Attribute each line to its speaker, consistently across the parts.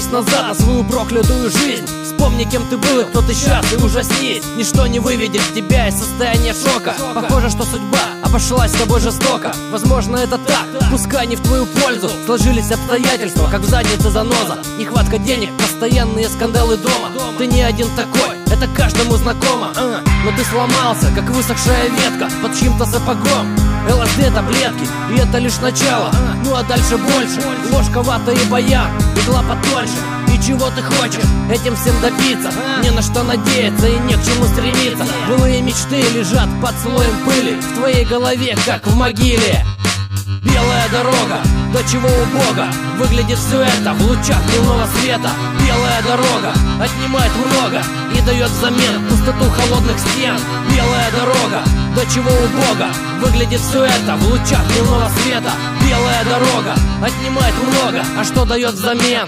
Speaker 1: назад на свою проклятую жизнь. Вспомни, кем ты был и кто ты сейчас, и ужаснись. Ничто не выведет тебя из состояния шока. Похоже, что судьба обошлась с тобой жестоко. Возможно, это так, пускай не в твою пользу. Сложились обстоятельства, как в заднице заноза. Нехватка денег, постоянные скандалы дома. Ты не один такой, это каждому знакомо. Но ты сломался, как высохшая ветка под чьим-то сапогом. ЛСД, таблетки, и это лишь начало. Ну а дальше больше, ложка, вата и баян, игла потоньше. И чего ты хочешь этим всем добиться? Не на что надеяться и не к чему стремиться. Былые мечты лежат под слоем пыли в твоей голове, как в могиле. Белая дорога, до чего убого выглядит все это в лучах дневного света. Белая дорога отнимает много и дает взамен пустоту холодных стен. Белая дорога, до чего убого выглядит все это в лучах дневного света. Белая дорога отнимает много, а что дает взамен?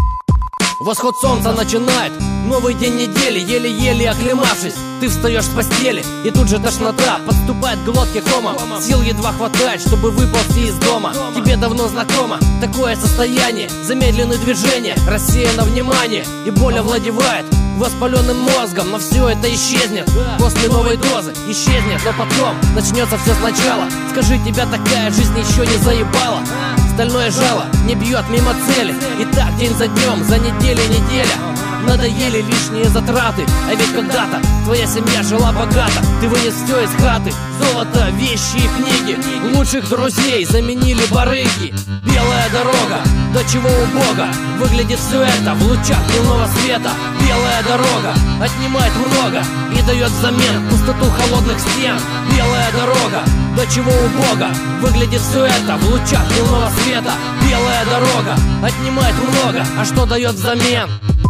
Speaker 1: Восход солнца начинает новый день недели, еле-еле оклемавшись. Ты встаешь с постели, и тут же тошнота подступает к глотке комом. Сил едва хватает, чтобы выползти из дома. Тебе давно знакомо такое состояние. Замедленные движения, рассеяно внимание, и боль овладевает воспаленным мозгом. Но все это исчезнет после новой дозы. Исчезнет, но потом начнется все сначала. Скажи, тебя такая жизнь еще не заебала? Стальное жало не бьет мимо цели. И так день за днем, за неделей неделя. Надоели лишние затраты, а ведь когда-то твоя семья жила богато. Ты вынес все из хаты, золото, вещи и книги. Лучших друзей заменили барыги. Белая дорога, до чего убого выглядит все это в лучах дневного света. Белая дорога отнимает много и дает взамен пустоту холодных стен. Белая дорога, до чего убого выглядит все это в лучах дневного света. Белая дорога отнимает много, а что дает взамен?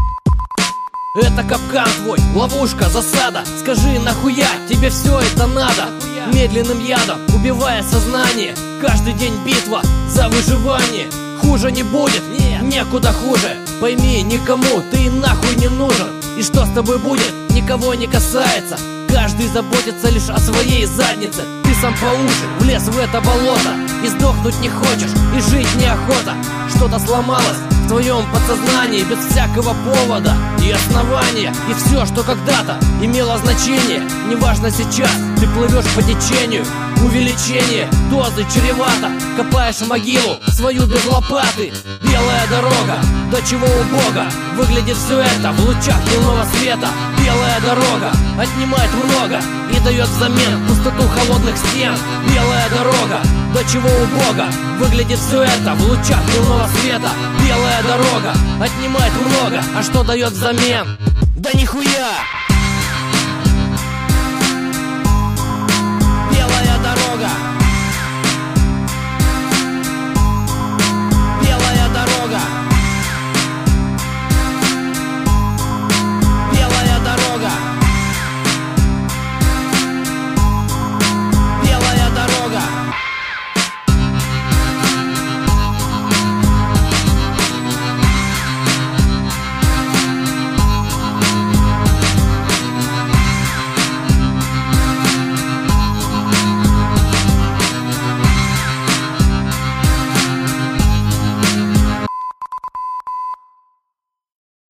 Speaker 1: Это капкан твой, ловушка, засада. Скажи, нахуя тебе все это надо? Медленным ядом, убивая сознание. Каждый день битва за выживание. Хуже не будет, некуда хуже. Пойми, никому ты нахуй не нужен. И что с тобой будет, никого не касается. Каждый заботится лишь о своей заднице. Ты сам по уши влез в это болото. И сдохнуть не хочешь, и жить неохота. Что-то сломалось в твоем подсознании без всякого повода и основания. И все, что когда-то имело значение, неважно сейчас, ты плывешь по течению. Увеличение дозы чревато. Копаешь могилу свою без лопаты. Белая дорога, до чего убого выглядит все это в лучах дневного света. Белая дорога отнимает много и дает взамен пустоту холодных стен. Белая дорога, до чего убого выглядит все это в лучах дневного света. Белая дорога отнимает много, а что дает взамен? Да нихуя!